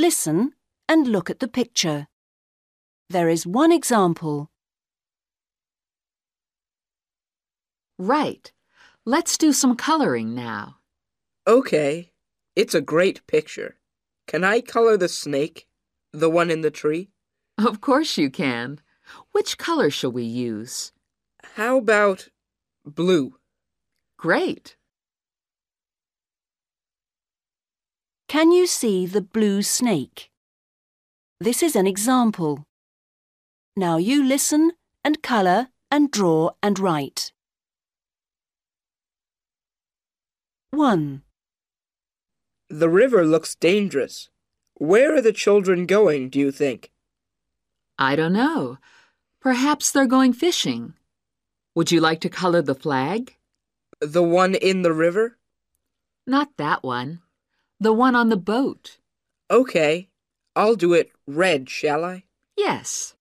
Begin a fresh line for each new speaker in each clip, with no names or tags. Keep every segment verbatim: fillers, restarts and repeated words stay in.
listen and look at the picture. There is one example.
Right. Let's do some coloring now.
Okay. It's a great picture. Can I color the snake, the one in the tree?
Of course you can. Which color shall we use?
How about blue?
Great.
Can you see the blue snake? This is an example. Now you listen and colour and draw and write. one.
The river looks dangerous. Where are the children going, do you think?
I don't know. Perhaps they're going fishing. Would you like to color the flag?
The one in the river?
Not that one. The one on the boat.
Okay. I'll do it red, shall I?
Yes.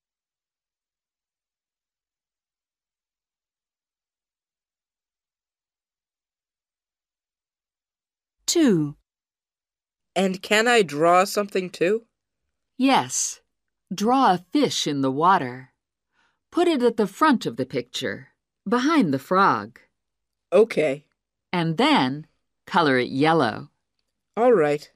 two.
And can I draw something too?
Yes. Draw a fish in the water. Put it at the front of the picture, behind the frog.
Okay.
And then color it yellow.
All right.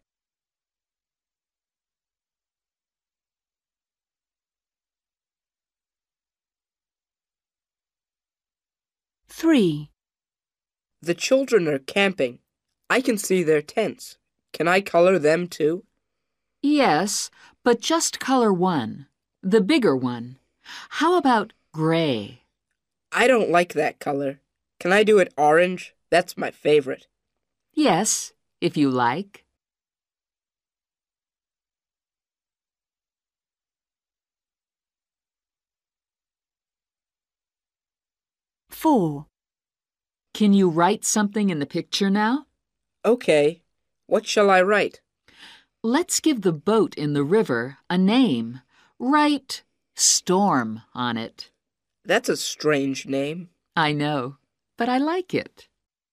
three.
The children are camping. I can see their tents. Can I color them too?
Yes, but just color one, the bigger one. How about gray?
I don't like that color. Can I do it orange? That's my favorite.
Yes, if you like.
four.
Can you write something in the picture now?
Okay. What shall I write?
Let's give the boat in the river a name. Write Storm on it.
That's a strange name.
I know, but I like it.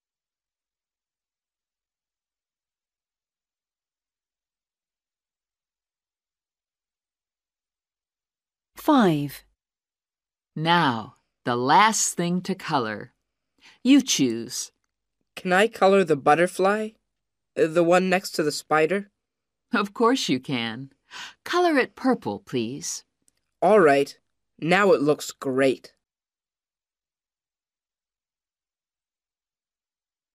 five.
Now, the last thing to color. You choose.
Can I color the butterfly? The one next to the spider?
Of course you can. Color it purple, please.
All right. Now it looks great.